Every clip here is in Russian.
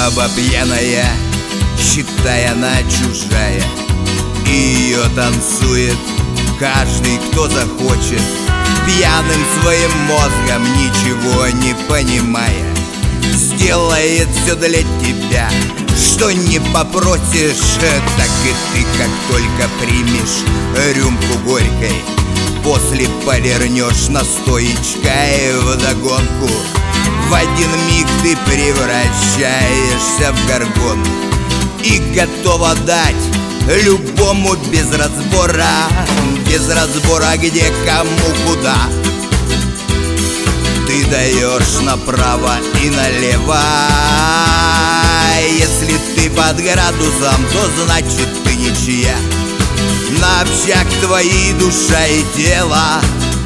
Баба пьяная, считай, она чужая, и ее танцует каждый, кто захочет, пьяным своим мозгом, ничего не понимая. Сделает все для тебя, что не попросишь. Так и ты, как только примешь рюмку горькой, после повернешь настоечкой вдогонку. В один миг ты превращаешься в горгону и готова дать любому без разбора, где, кому, куда. Ты даешь направо и налево. Если ты под градусом, то значит ты ничья. На общак твои душа и тело.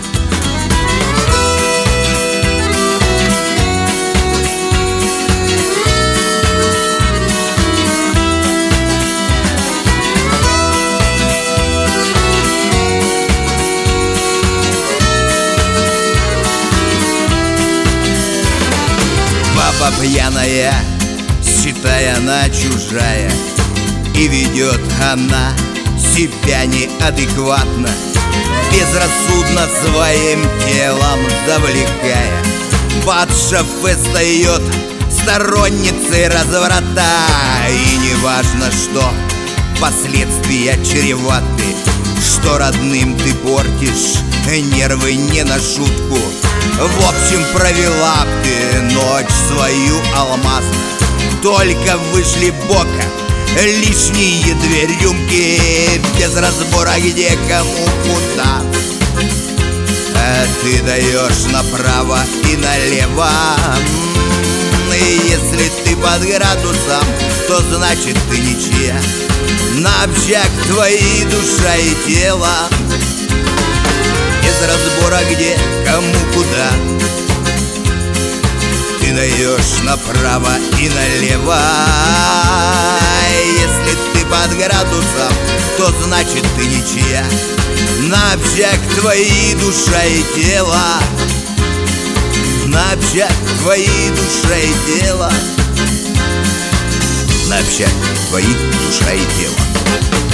Баба пьяная, считай, она чужая, и ведет она себя неадекватно, безрассудно своим телом завлекая. Под шофе встает сторонницей разврата, и неважно, что последствия чреваты, что родным ты портишь нервы не на шутку. В общем, провела ты ночь свою алмазно, только вышли боком лишние 2 рюмки, без разбора где, кому, куда. А ты даешь направо и налево. И если ты под градусом, то значит ты ничья. На общак твои душа и тело, без разбора где, кому, куда. Ты даешь направо и налево. Если ты под градусом, то значит ты ничья. На общак твои душа и тело, на общак твои душа и тело, на общак твои душа и тело.